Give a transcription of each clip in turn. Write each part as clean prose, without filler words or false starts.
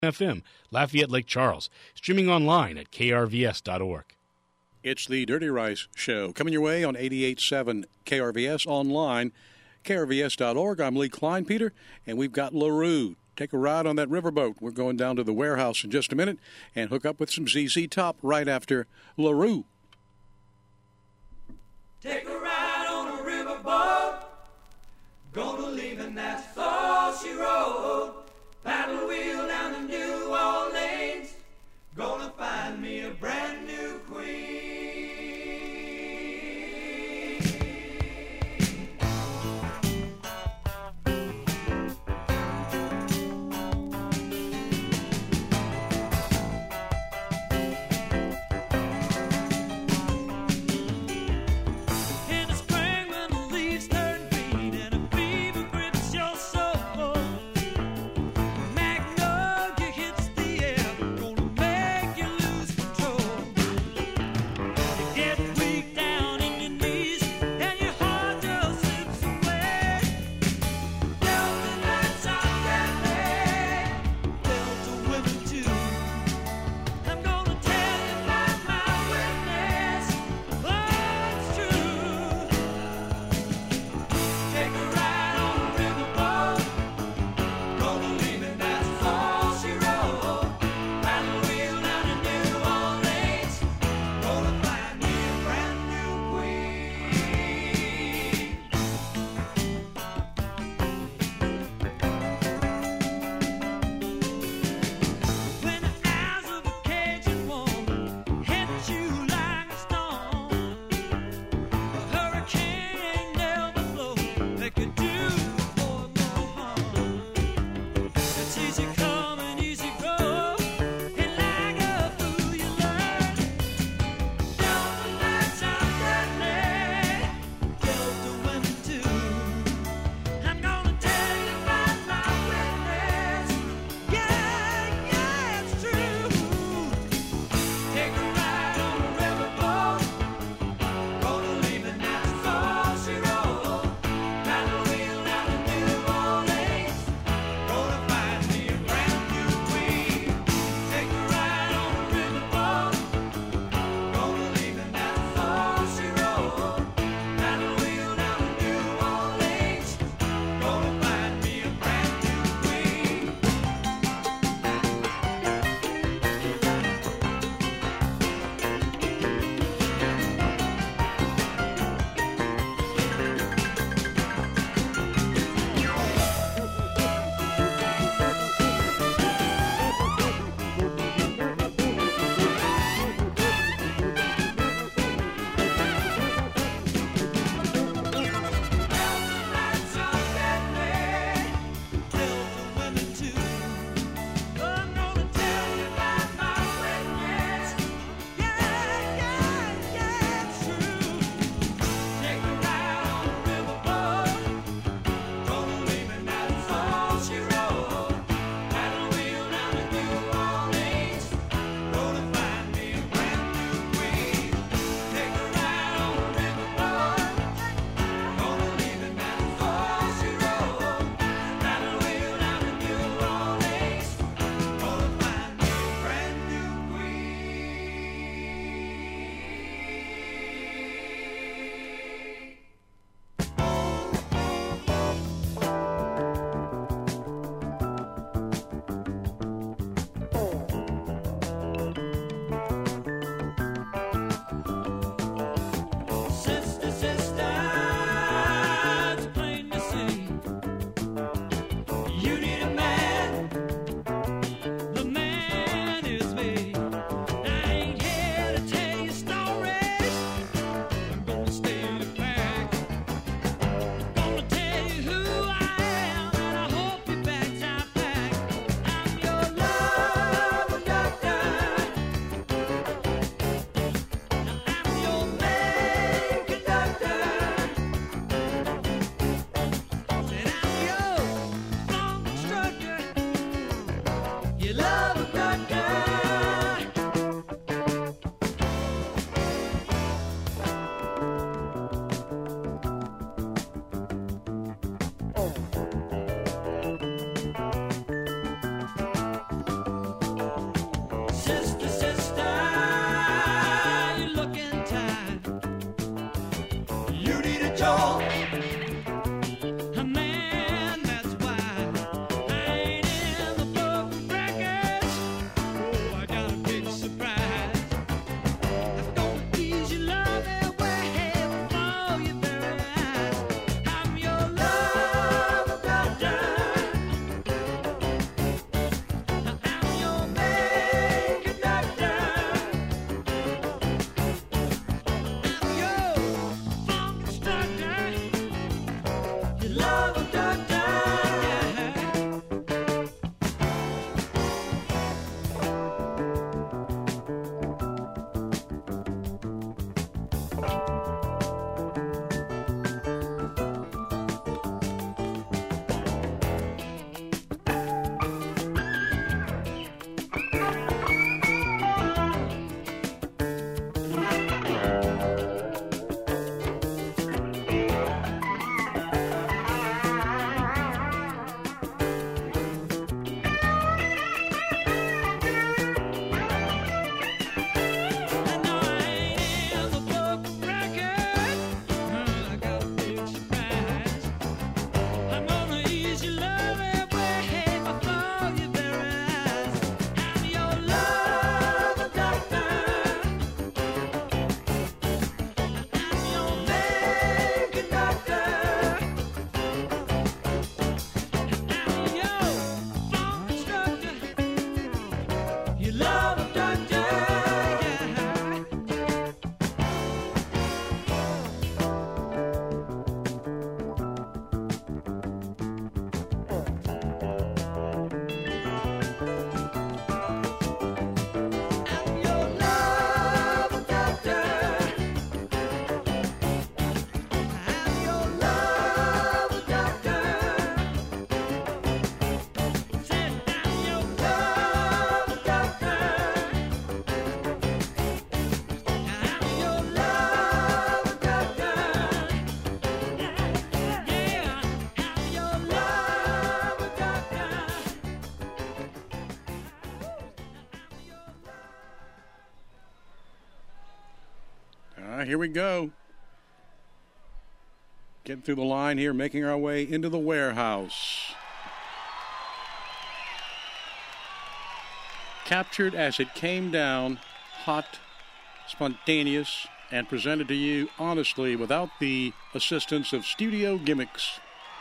FM, Lafayette Lake Charles, streaming online at krvs.org. It's the Dirty Rice Show, coming your way on 88.7 KRVS, online, krvs.org. I'm Lee Kleinpeter, and we've got LaRue. Take a ride on that riverboat. We're going down to the warehouse in just a minute and hook up with some ZZ Top right after LaRue. Take a ride on a riverboat, gonna leave and that's all she wrote. Paddle wheel down to New Orleans, gonna find me a brand new queen. right, here we go. Getting through the line here, making our way into the warehouse. Captured as it came down, hot, spontaneous, and presented to you honestly without the assistance of studio gimmicks.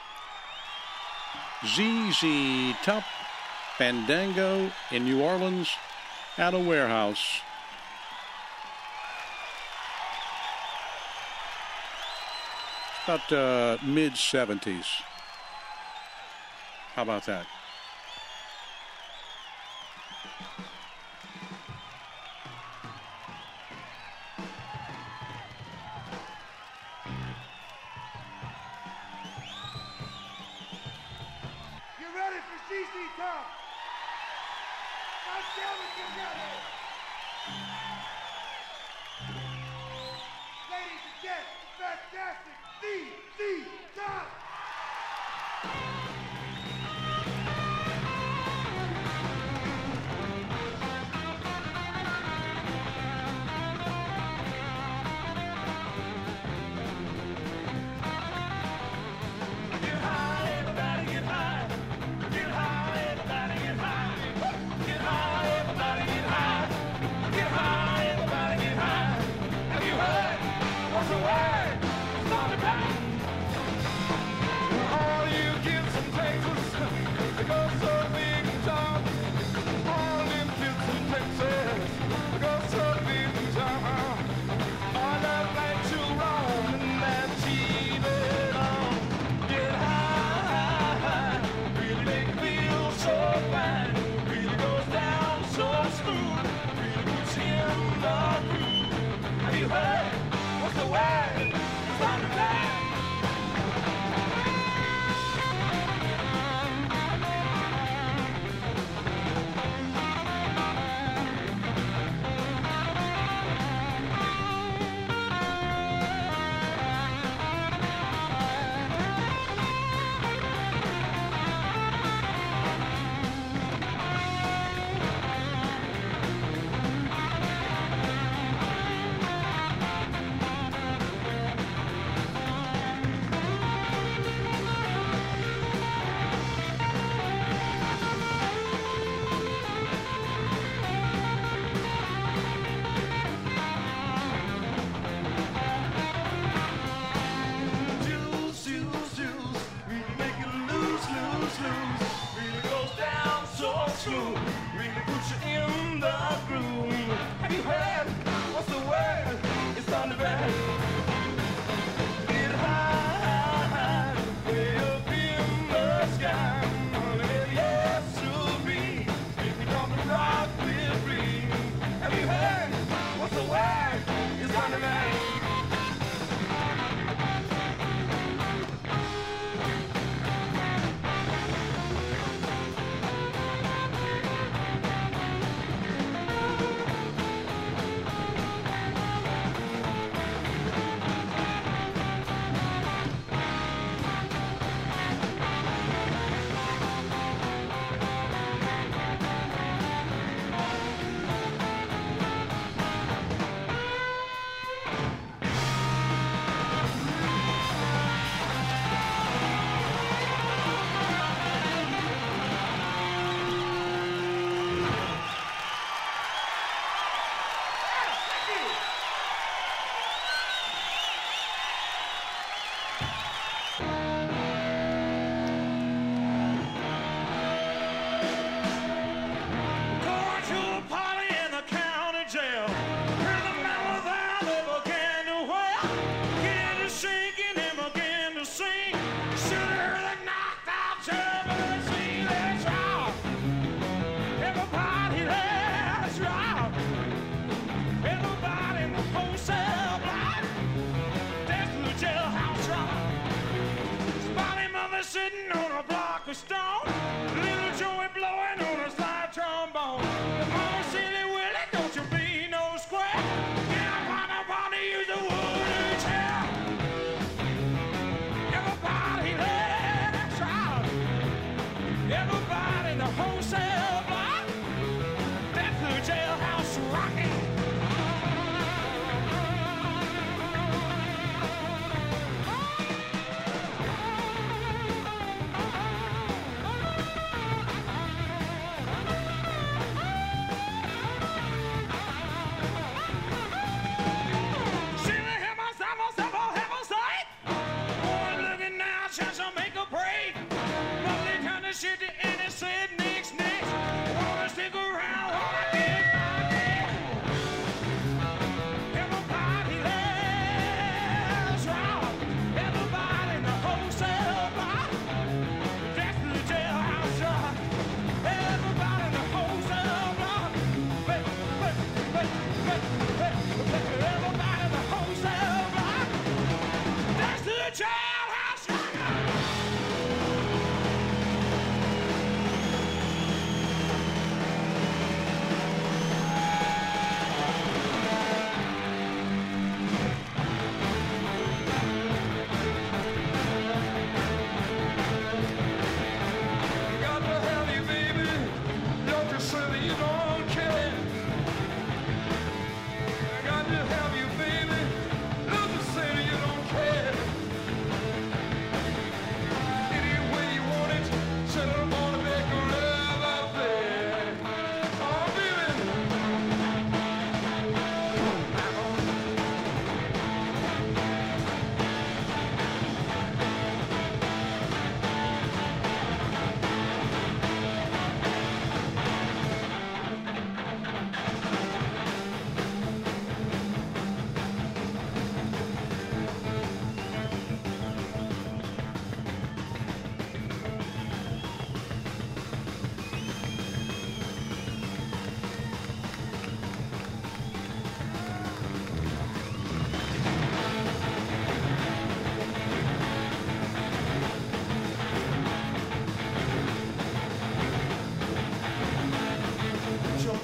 ZZ Top Fandango in New Orleans at a warehouse. About mid-70s. How about that?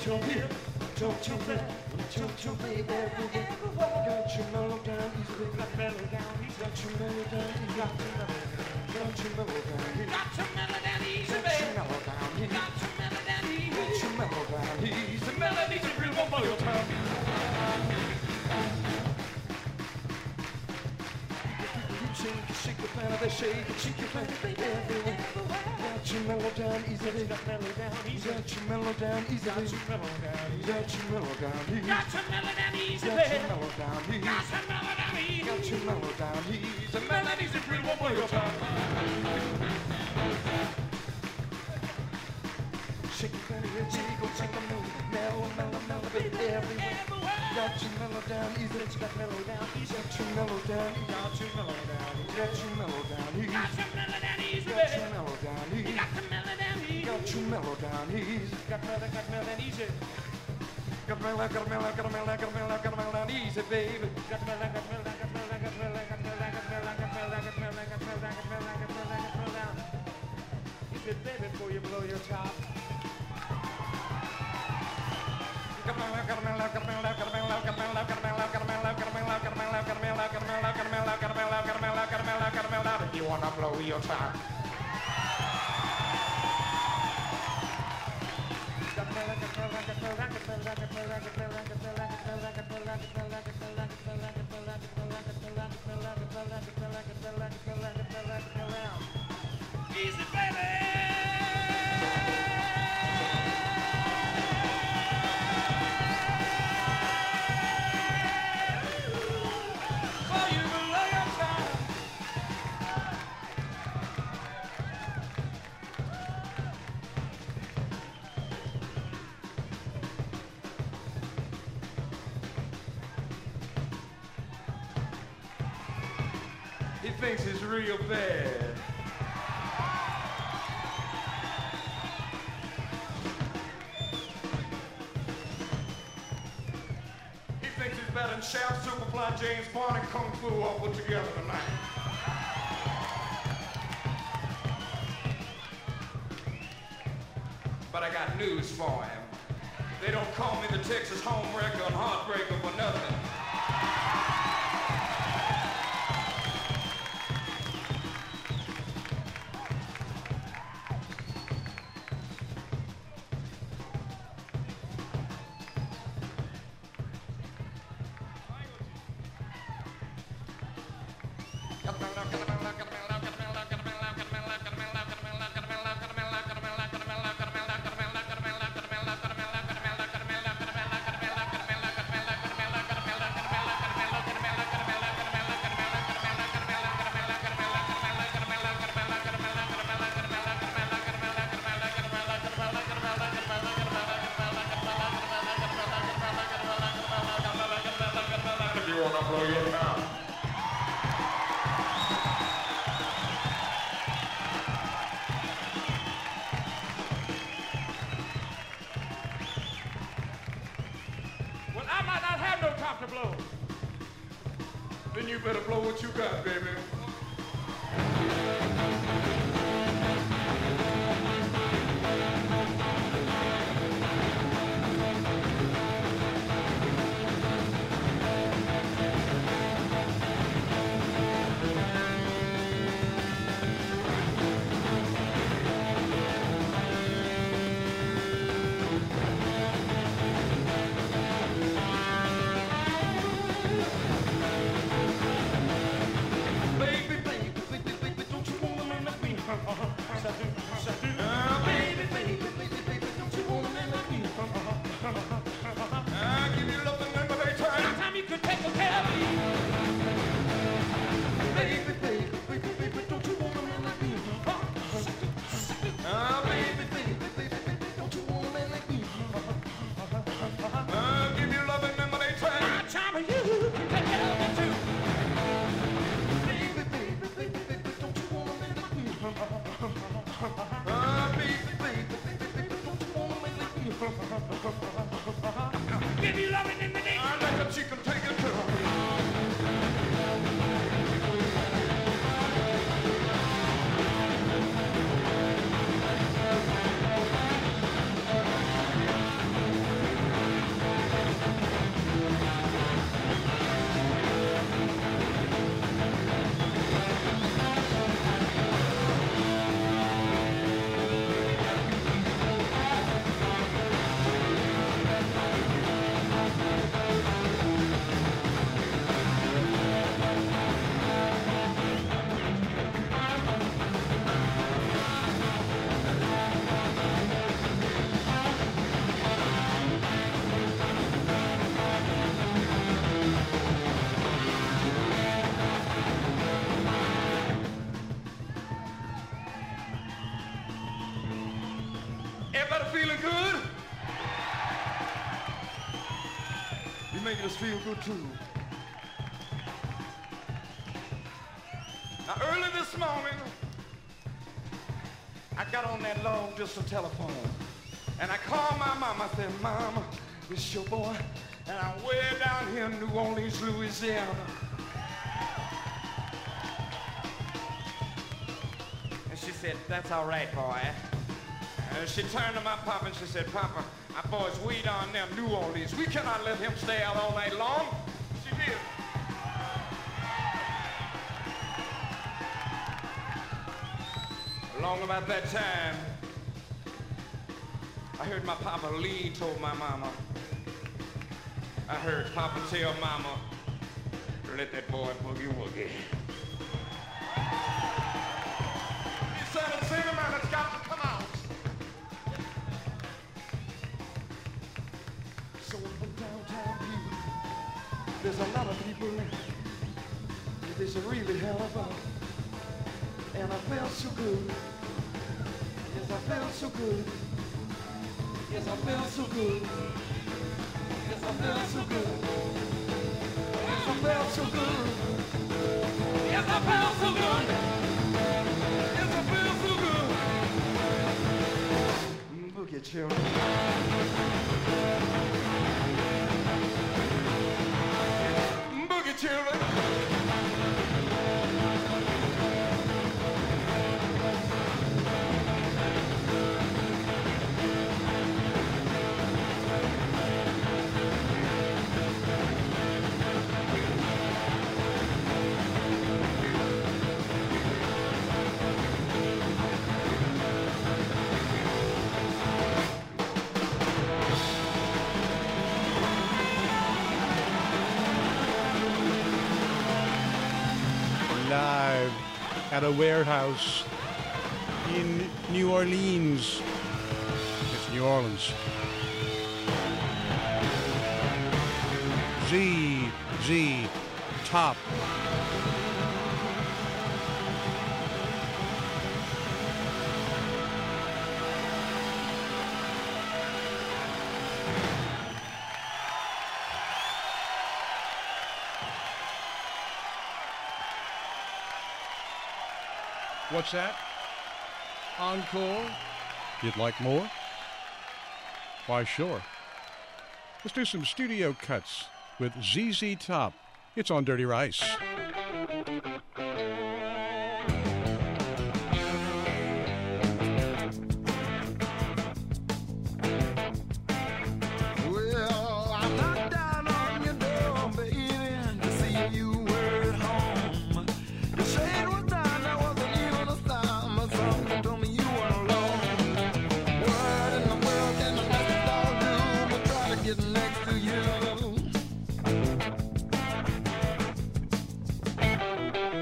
your hip, don't your back, don't your baby everywhere. Got your mellow down easy, got mellow down easy, got your mellow down easy, got your mellow down easy, got your mellow down easy, got your mellow down easy, got your mellow down easy, got your mellow down easy, the melodies are real one for your tongue. Shake the planet, they shake your planet, baby everywhere. Got your mellow down easily, got mellow down easy, got your mellow down easily, got your mellow down easy, got your mellow down easy, got your mellow down easy, got your mellow down easy, got your mellow down easy, got your mellow down easy. The melodies are real one for your tongue. Shake your planet, jiggle, shake a mellow, baby everywhere. Got your mellow down easy, got mellow down easy, got your mellow down easy, got your mellow down easy, got your mellow down easy, got your mellow down easy, got your mellow down easy, got your mellow down easy, got your mellow down easy, got mellow down easy, got mellow down easy, baby. Got mellow easy, baby, before you blow your top. You wanna blow your top? Easy, baby. He thinks it's real bad. He thinks he's better than Shaft, Superfly, James Bond, and Kung Fu all put together tonight. But I got news for him. They don't call me the Texas homewrecker and heartbreaker for nothing. To blow, then you better blow what you got, baby. Give you loving in the day. I like a chicken, take it to making us feel good too. Now early this morning, I got on that long distance telephone and I called my mama. I said, Mama, this your boy, and I'm way down here in New Orleans, Louisiana. And she said, that's all right, boy. And she turned to my papa and she said, Papa, our boy's way down there in New Orleans. We cannot let him stay out all night long. She did. Along about that time, I heard my Papa Lee told my mama. I heard Papa tell Mama, let that boy boogie woogie. He said, a singer man has got to come out. So from downtown Butte, there's a lot of people that there's a really hell about. And I felt so good. Yes, I felt so good. Yes, I felt so good. Yes, I felt so good. Yes, I felt so good. Yes, I felt so good. Yes, I felt so good. Boogie children. Boogie children. Live at a warehouse in New Orleans. It's New Orleans. ZZ Top. What's that? Encore? You'd like more? Why, sure. Let's do some studio cuts with ZZ Top. It's on Dirty Rice. Well, I knocked down on your door, baby, to see you were at home. The shade was down, there wasn't even a sound, but something told me you weren't alone. What in the world can a nasty dog do but try to get next to you?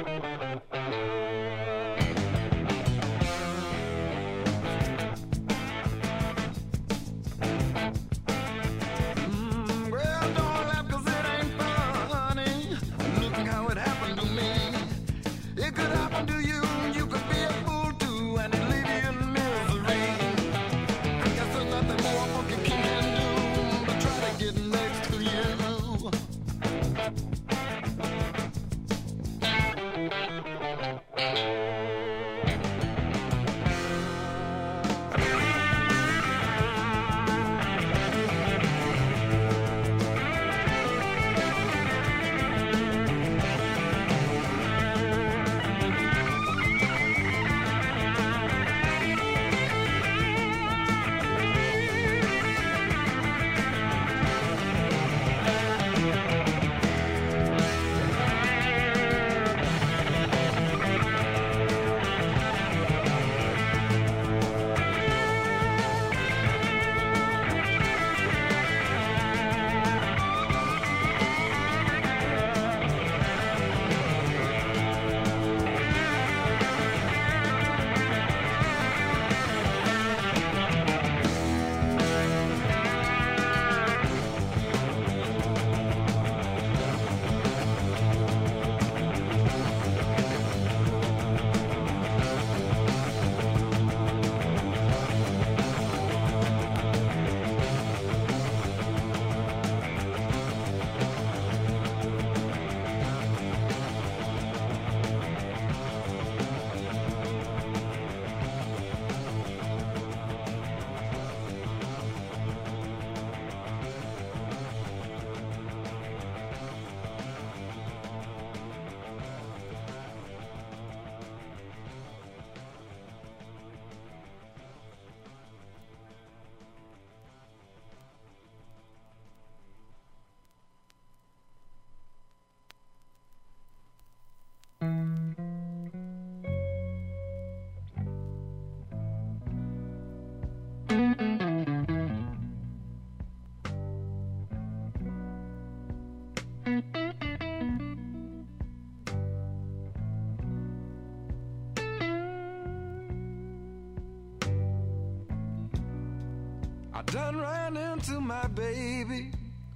done ran into my baby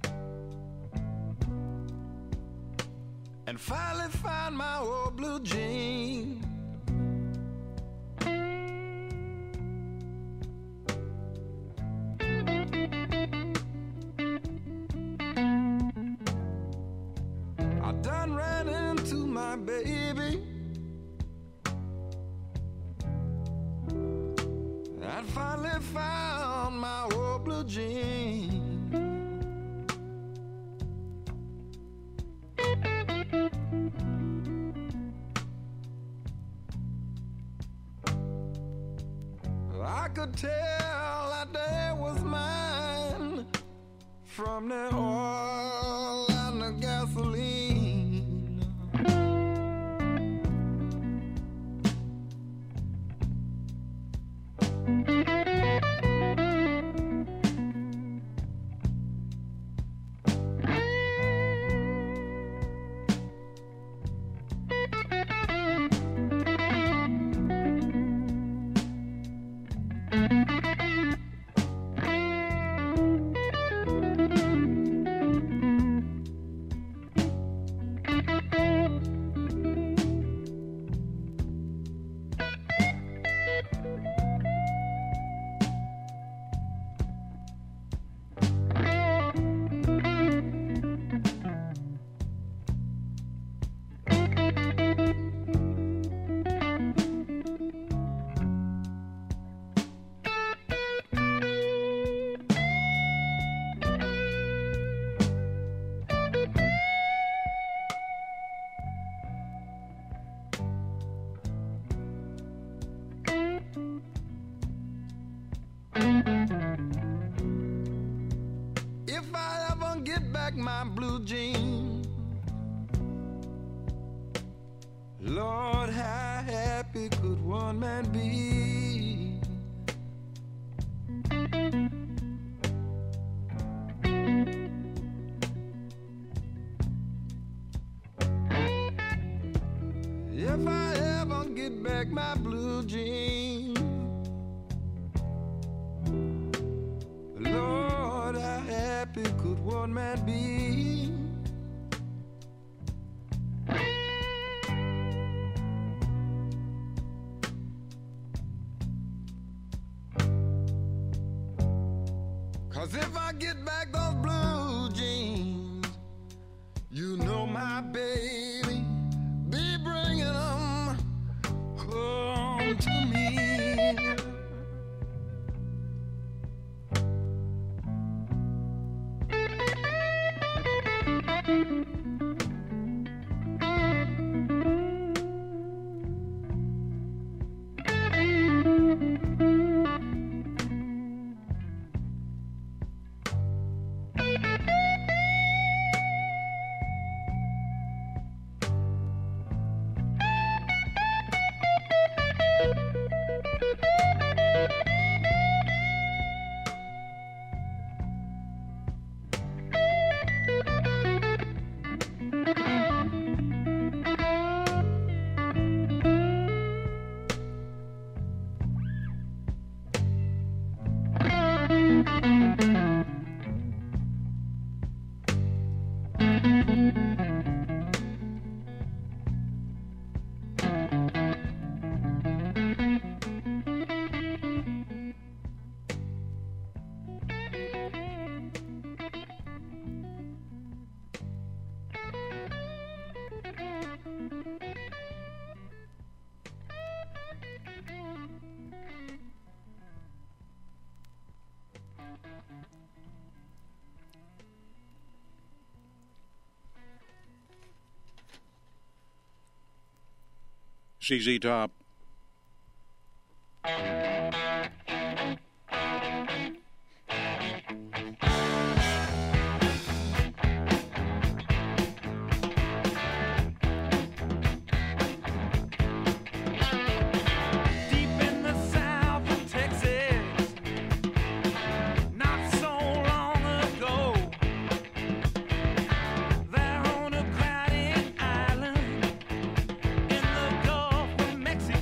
and finally found my old blue jean. I done ran into my baby and finally found my old blue jean. I could tell that day was mine from the oil and the gasoline. If I ever get back my blue jeans, Lord, how happy could one man be? If I ever get back my blue jeans, Lord, how happy could one man be? Cause if I get back those blue jeans, you know my baby be bringing them home to me. ZZ Top. Mexico.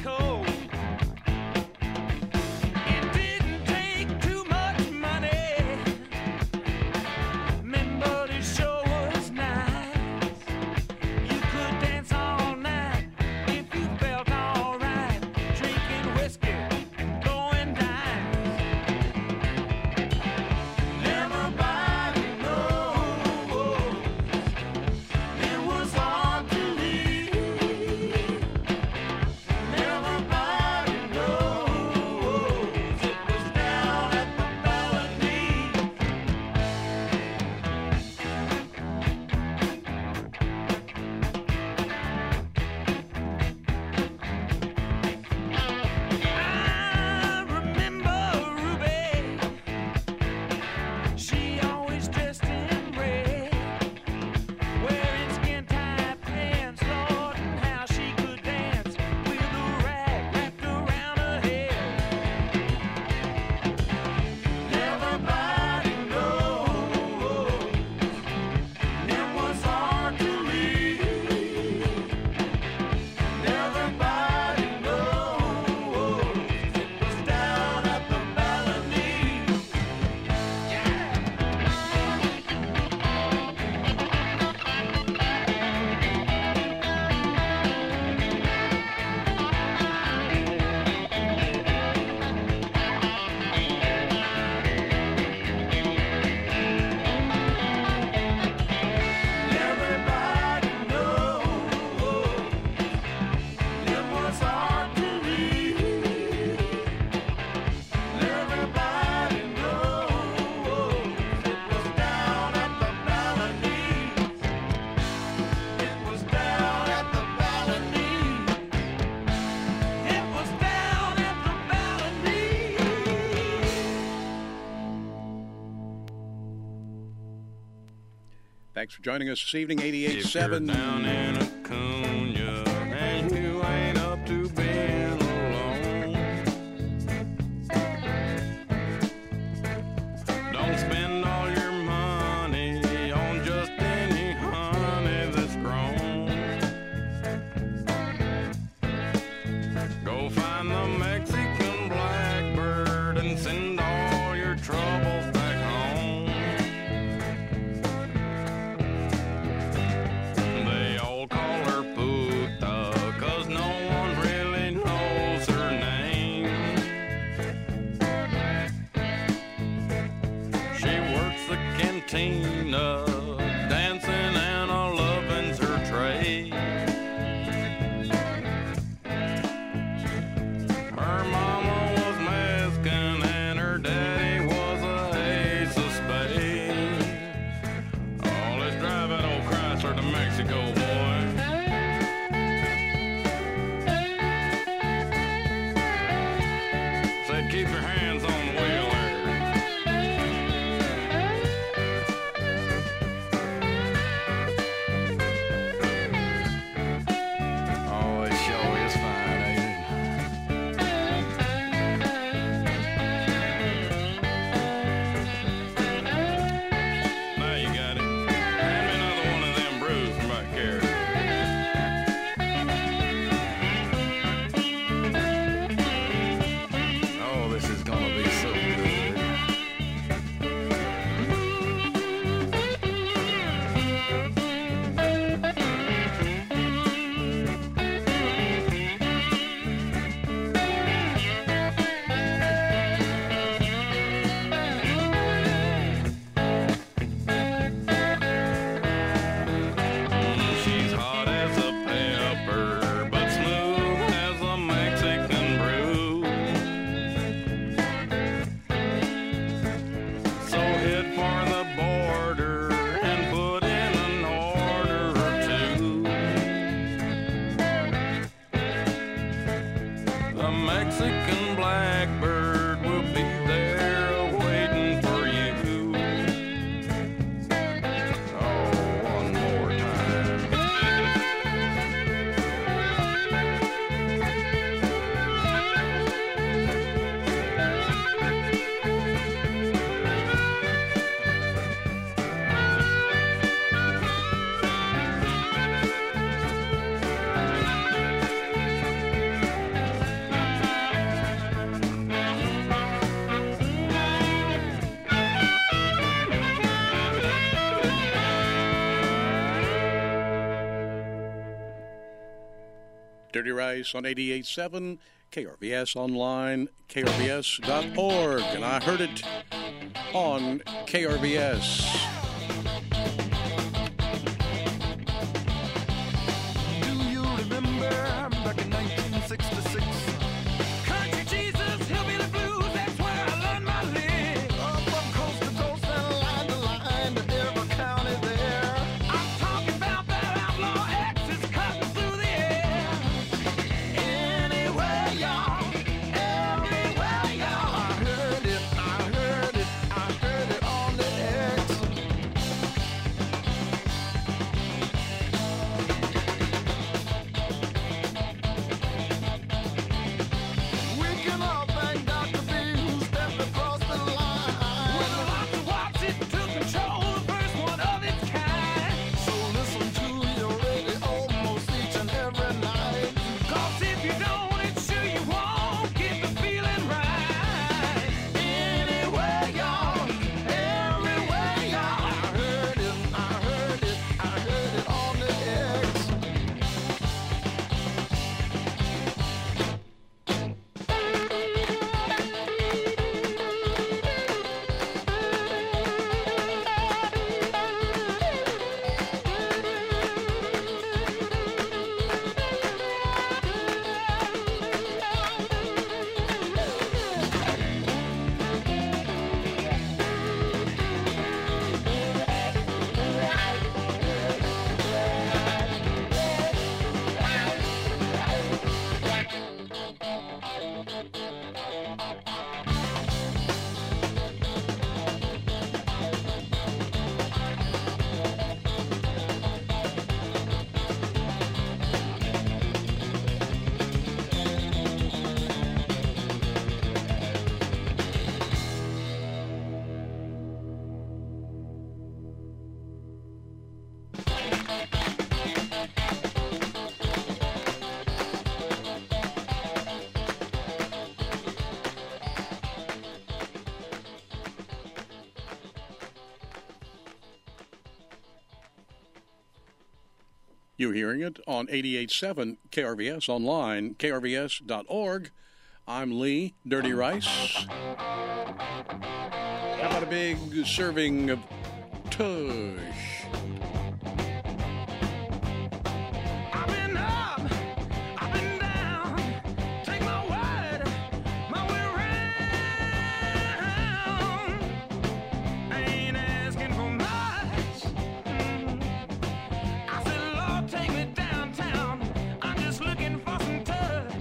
Thanks for joining us this evening, If you're 88.7. down in Acuna and you ain't up to being alone, don't spend all your money on just any honey that's grown. Go find the Mexican blackbird and send all your troubles back home. They all call her Puta, 'cause no one really knows her name. She works the cantina, dancing and a lovin's her trade. Her mama was Mexican and her daddy was a ace of spades. Oh, let's drive that old Chrysler to Mexico, boy. Said keep your hands on the wheel there. Oh, it sure is fine, ain't it? Now you got it. Hand me another one of them brews from back here. Oh, this is gonna be so good. She's hot as a pepper, but smooth as a Mexican brew. So head for the border and put in an order or two. The Mexican blackbird will be there waiting for you. Oh, one more time. Dirty Rice on 88.7, KRVS online, krvs.org. And I heard it on KRVS. Do you remember back in 1966? Country Jesus, hillbilly blues, that's where I learned my lick. From coast to coast and line to line to every county there. I'm talking about that outlaw X's cutting through the air. Anywhere, y'all, everywhere, y'all. I heard it on the X. You're hearing it on 88.7 KRVS online, krvs.org. I'm Lee Dirty Rice. How about a big serving of tush? I've been up, I've been down, take my word, my way round. I ain't asking for much. I said, Lord, take me downtown. I'm just looking for some touch.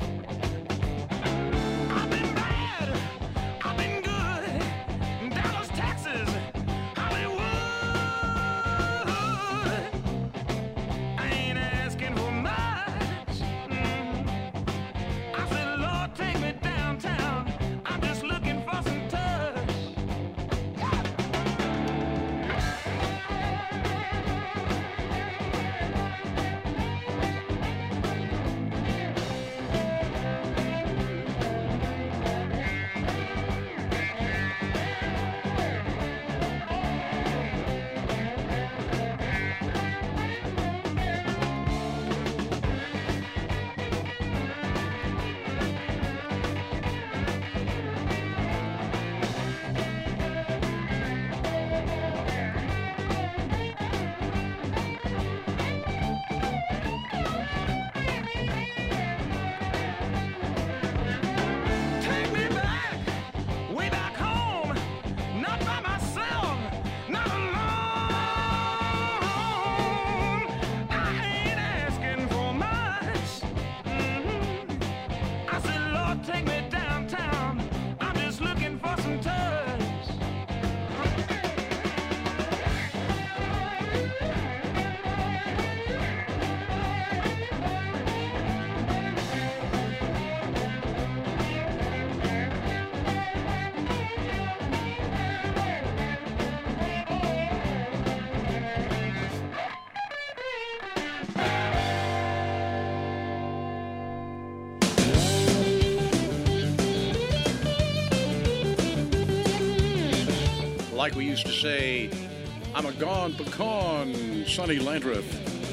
I've been bad, I've been good. Dallas, Texas, Hollywood. I ain't asking for much. I said, Lord, take me downtown. I'm just looking for some touch. Take me back, way back home, not by myself, not alone. I ain't asking for much. I said, Lord, take me downtown. I'm just looking for some touch. Like we used to say, I'm a gone pecan, Sonny Landreth.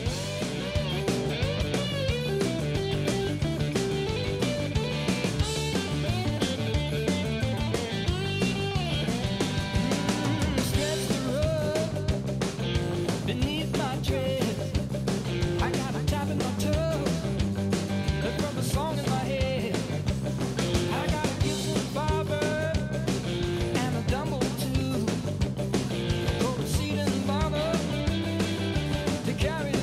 Stretch the rug beneath my dress. I got a tap in my toes from a song in my head. I got a Gibson Barber and a Dumble too. Go to seat and bother to carry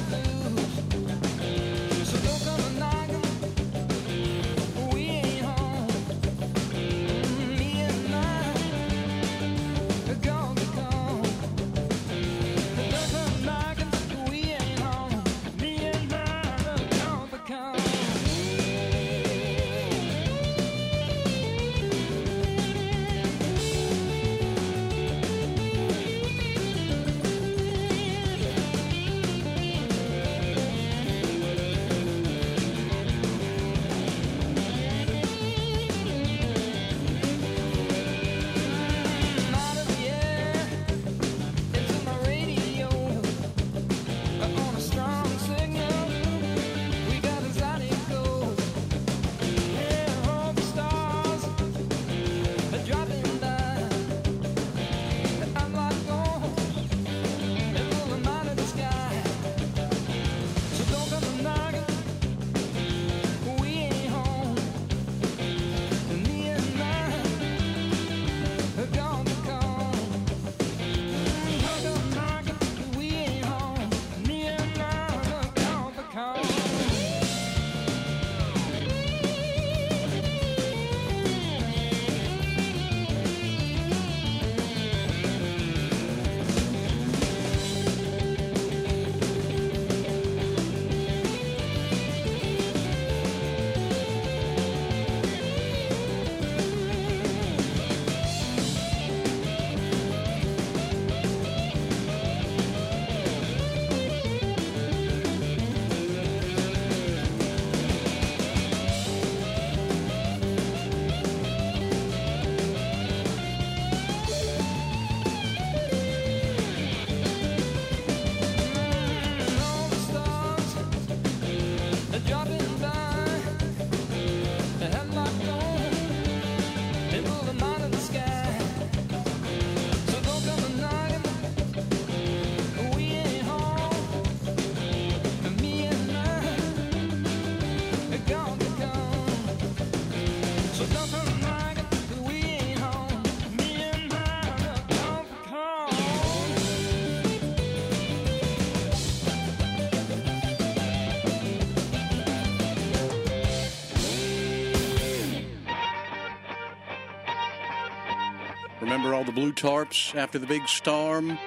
Remember all the blue tarps after the big storm?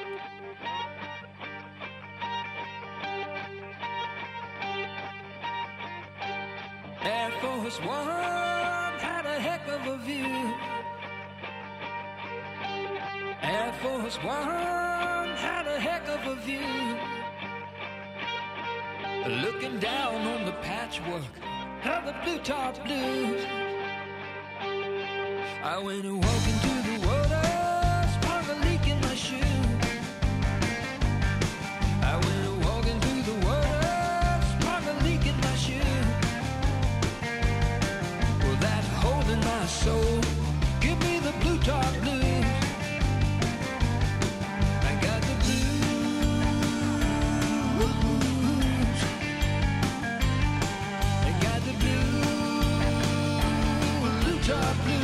Air Force One had a heck of a view. Air Force One had a heck of a view. Looking down on the patchwork of the blue top blues. I went and walked into the water, sprung a leak in my shoe. I went and walked into the water, sprung a leak in my shoe. Well, that hole in my soul, give me the blue top blues. I got the blues. I got the blue top blues.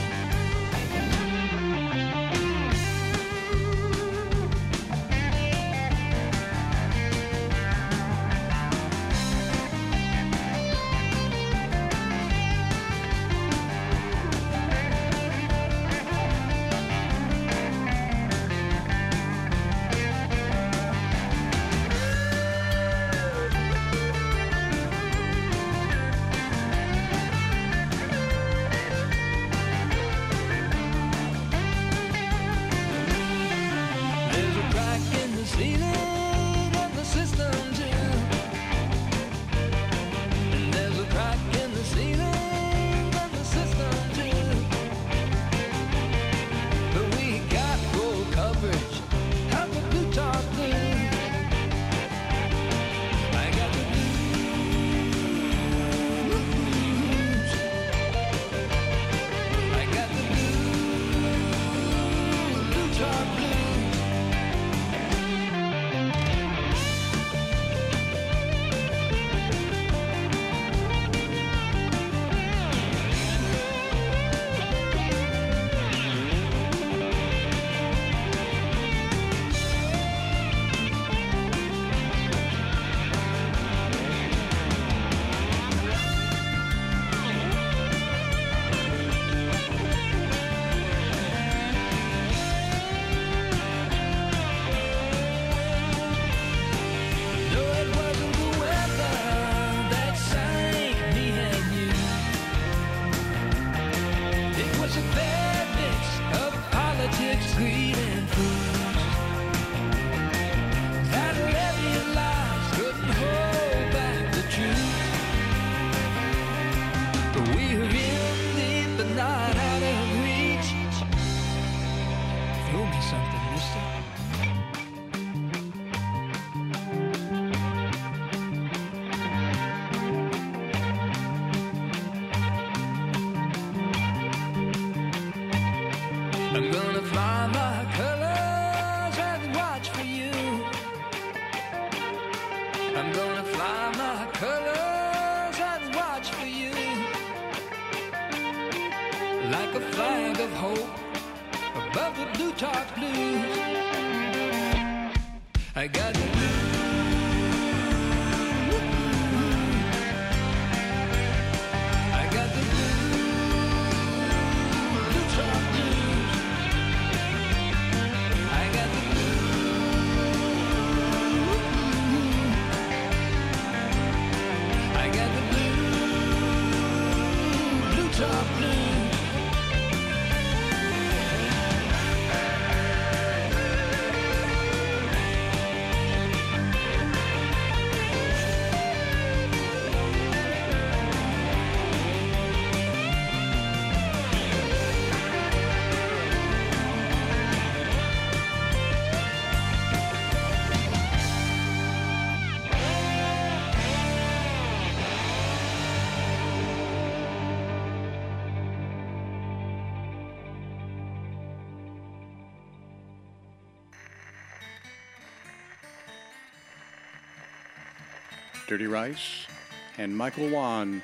Dirty Rice and Michael Juan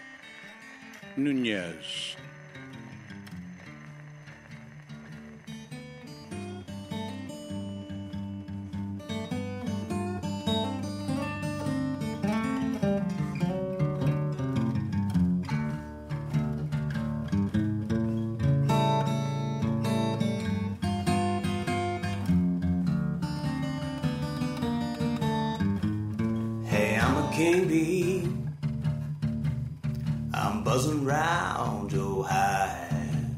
Nunez. a king bee. I'm buzzing round your hive.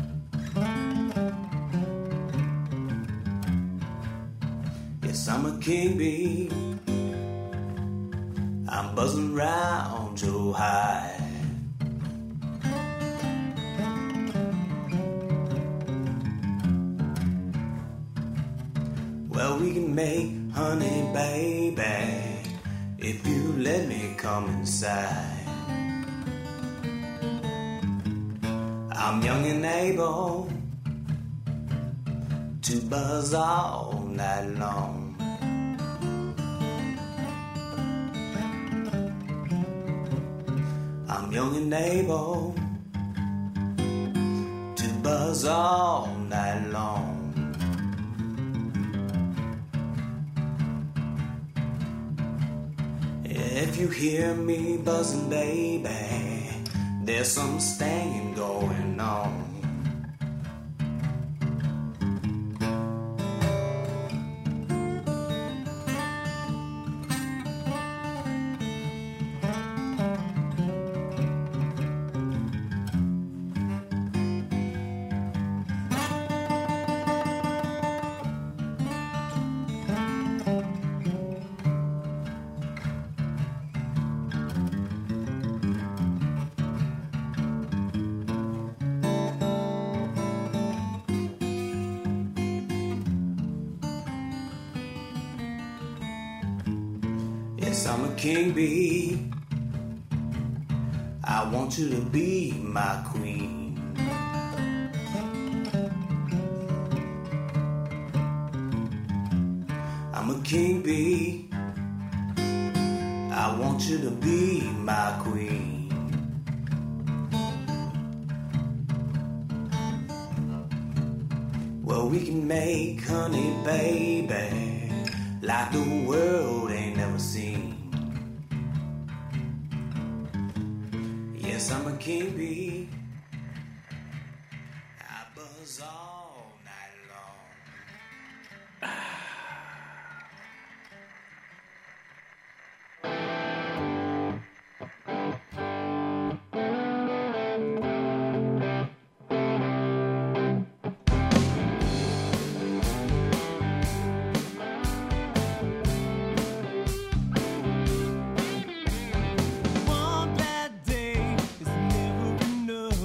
Yes, I'm a king bee. I'm buzzing round your hive. Well, we can make honey, baby, if you let me come inside. I'm young and able to buzz all night long. I'm young and able to buzz all night long. If you hear me buzzing, baby, there's some stinging going on. Yes, I'm a king bee. I want you to be my queen. I'm a king bee. I want you to be my queen. Well, we can make honey, baby, like the world ain't never seen. Yes, I'm a king bee. I buzz all night long. One bad day is never enough.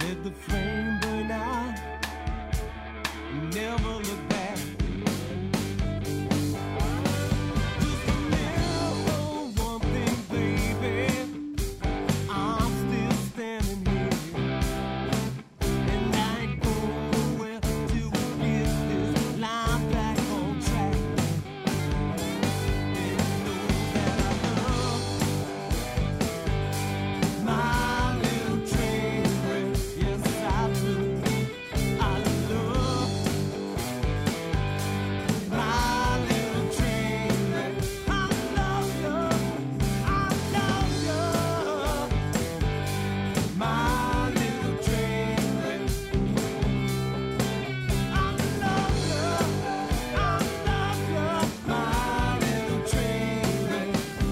let the flame burn out, never look back. Just remember one thing, baby, I'm still standing here, and I ain't going nowhere till we get this line back on track. And you know that I love my little train wreck. Yes, I do. I love my little train wreck. I love you. I love you. My little train wreck. I love you. I love you. My little train wreck.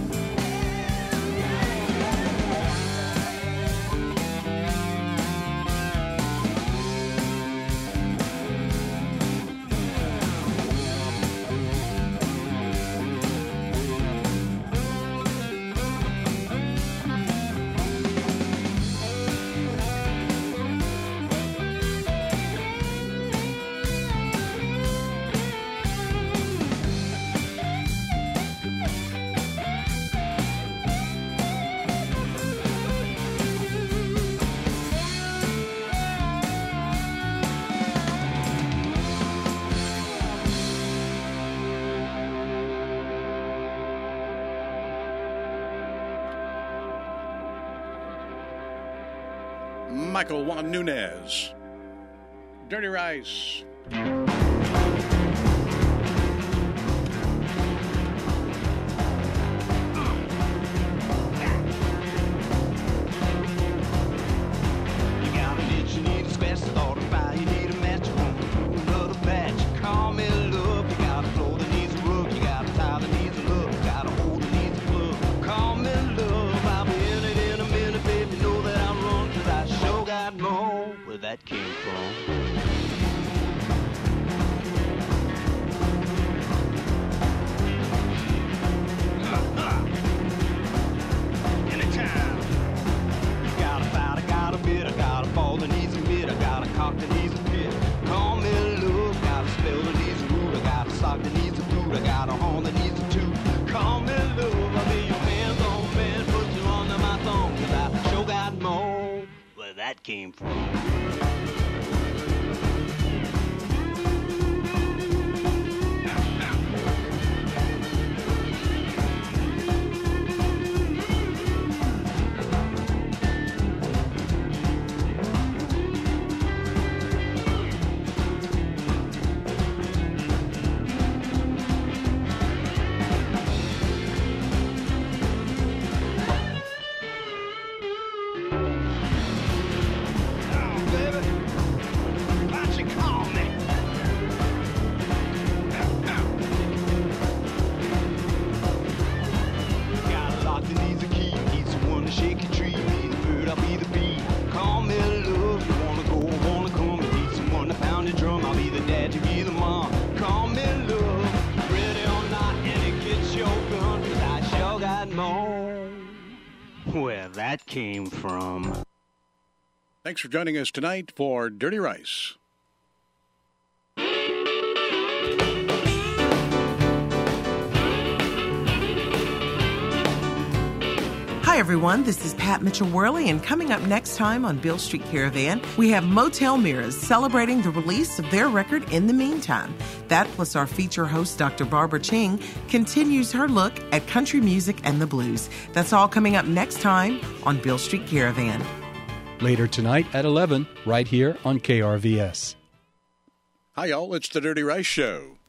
Michael Juan Nunez. Dirty Rice. You got an itch, you need a scratch, start a fire, you need a match, you want to do another batch. Call me love, you got a floor that needs a rug, you got a tie that needs a look, you got a hole that needs a plug. Call me love, I'll be in it in a minute, baby, know that I run, 'cause I sure got more where that came from. Anytime. Got a fight, I got a bit, I got a ball that needs a mitt, I got a cock that needs a pit. Call me love, got a spell that needs a root, I got a sock that needs a boot, I got a horn that needs a toot. Call me love, I'll be your man's old man, put you under my thumb, 'cause I sure got more where that came from. Where that came from. Thanks for joining us tonight for Dirty Rice. Hi, everyone. This is Pat Mitchell-Worley, and coming up next time on Beale Street Caravan, we have Motel Mirrors celebrating the release of their record In the Meantime. That, plus our feature host, Dr. Barbara Ching, continues her look at country music and the blues. That's all coming up next time on Beale Street Caravan. Later tonight at 11, right here on KRVS. Hi, y'all. It's the Dirty Rice Show.